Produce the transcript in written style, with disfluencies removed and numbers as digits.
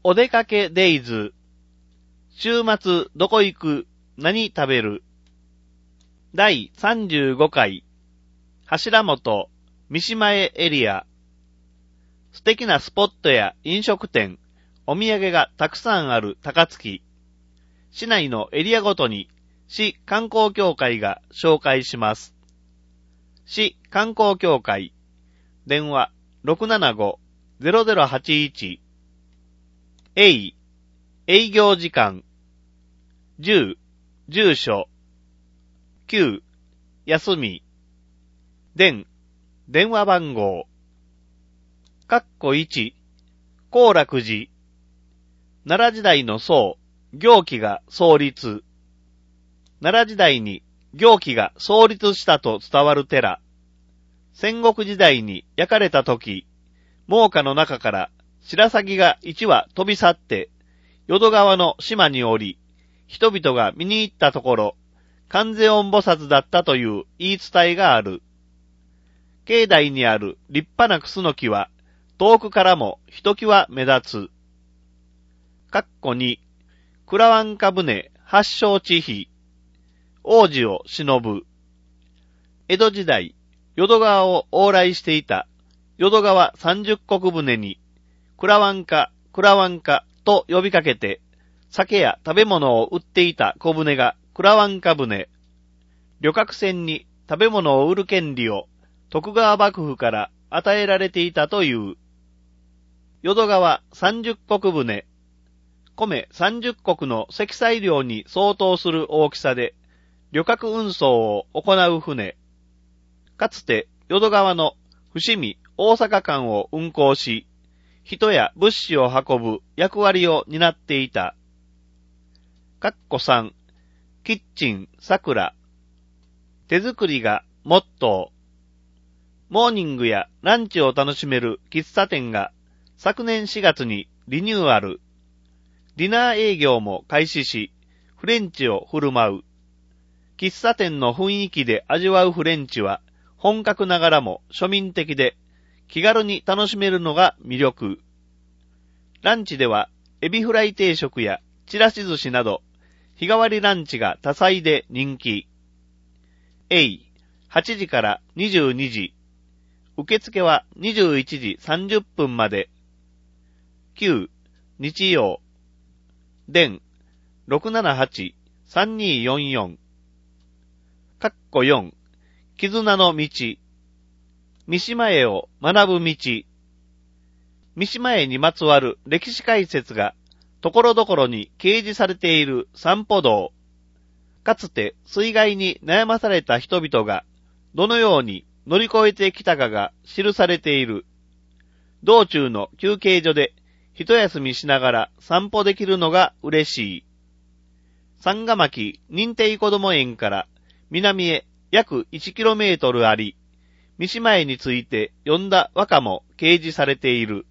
お出かけデイズ。週末どこ行く？何食べる？第35回。柱本、三島江エリア。素敵なスポットや飲食店、お土産がたくさんある高槻。市内のエリアごとに市観光協会が紹介します。市観光協会。電話 675-0081。営業時間。10、住所。9、休み。電話番号。1、高楽寺。奈良時代の僧、行基が創立。奈良時代に行基が創立したと伝わる寺。戦国時代に焼かれた時、猛火の中から白鷺が一羽飛び去って、淀川の島に降り、人々が見に行ったところ、観世音菩薩だったという言い伝えがある。境内にある立派なクスノキは、遠くからもひときわ目立つ。2、倉湾か船発祥地碑。王子を忍ぶ。江戸時代、淀川を往来していた淀川30石船に、倉湾かと呼びかけて、酒や食べ物を売っていた小舟が倉湾か船。旅客船に食べ物を売る権利を徳川幕府から与えられていたという。淀川30石船。米30石の積載量に相当する大きさで、旅客運送を行う船。かつて淀川の伏見大阪間を運航し、人や物資を運ぶ役割を担っていた。3、キッチン桜。手作りがモットー。モーニングやランチを楽しめる喫茶店が昨年4月にリニューアル。ディナー営業も開始し、フレンチを振る舞う。喫茶店の雰囲気で味わうフレンチは本格ながらも庶民的で気軽に楽しめるのが魅力。ランチではエビフライ定食やちらし寿司など日替わりランチが多彩で人気。8時から22時。受付は21時30分まで。9、日曜。電678-3244。4、絆の道。三島絵を学ぶ道。三島絵にまつわる歴史解説がところどころに掲示されている散歩道。かつて水害に悩まされた人々がどのように乗り越えてきたかが記されている。道中の休憩所で一休みしながら散歩できるのが嬉しい。三ヶ牧認定こども園から南へ約 1km あり、三島絵について読んだ和歌も掲示されている。